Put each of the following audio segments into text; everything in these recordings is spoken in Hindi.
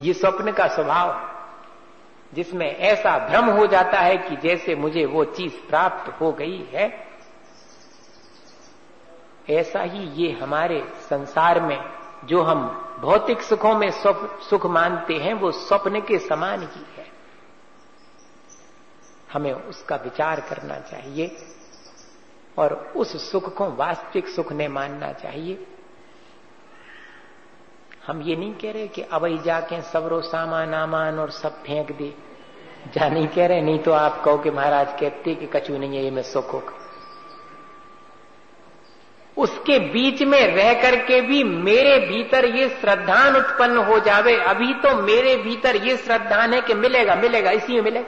ये स्वप्न का स्वभाव है, जिसमें ऐसा भ्रम हो जाता है कि जैसे मुझे वो चीज प्राप्त हो गई है। ऐसा ही ये हमारे संसार में जो हम भौतिक सुखों में सुख मानते हैं वो स्वप्न के समान ही है। हमें उसका विचार करना चाहिए और उस सुख को वास्तविक सुख ने मानना चाहिए। हम ये नहीं कह रहे कि अब ही जाके सबरो सामान आमान और सब फेंक दे, जा नहीं कह रहे, नहीं तो आप कहो कि महाराज कहते कि कछु नहीं है ये मैं सुख होगा। उसके बीच में रह करके भी मेरे भीतर ये श्रद्धान उत्पन्न हो जावे। अभी तो मेरे भीतर ये श्रद्धान है कि मिलेगा मिलेगा, इसी में मिलेगा।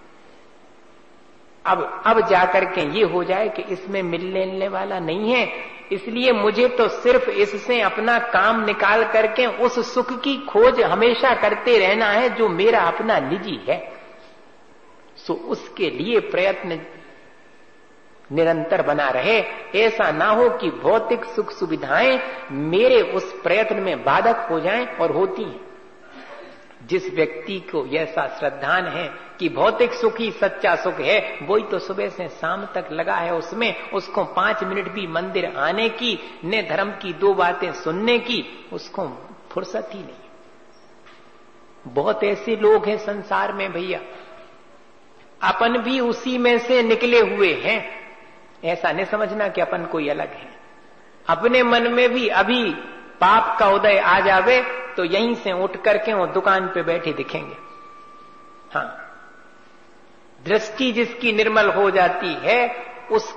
अब जाकर के ये हो जाए कि इसमें मिलने वाला नहीं है, इसलिए मुझे तो सिर्फ इससे अपना काम निकाल करके उस सुख की खोज हमेशा करते रहना है जो मेरा अपना निजी है। सो उसके लिए प्रयत्न निरंतर बना रहे। ऐसा ना हो कि भौतिक सुख सुविधाएं मेरे उस प्रयत्न में बाधक हो जाएं, और होती हैं। जिस व्यक्ति को ऐसा श्रद्धान है कि भौतिक सुख ही सच्चा सुख है, वही तो सुबह से शाम तक लगा है उसमें। उसको 5 मिनट भी मंदिर आने की, न धर्म की 2 बातें सुनने की उसको फुर्सत ही नहीं। बहुत ऐसे लोग हैं संसार में भैया, अपन भी उसी में से निकले हुए हैं। ऐसा नहीं समझना कि अपन कोई अलग है। अपने मन में भी अभी पाप का उदय आ जावे तो यहीं से उठ करके वो दुकान पे बैठे दिखेंगे। हाँ, दृष्टि जिसकी निर्मल हो जाती है उस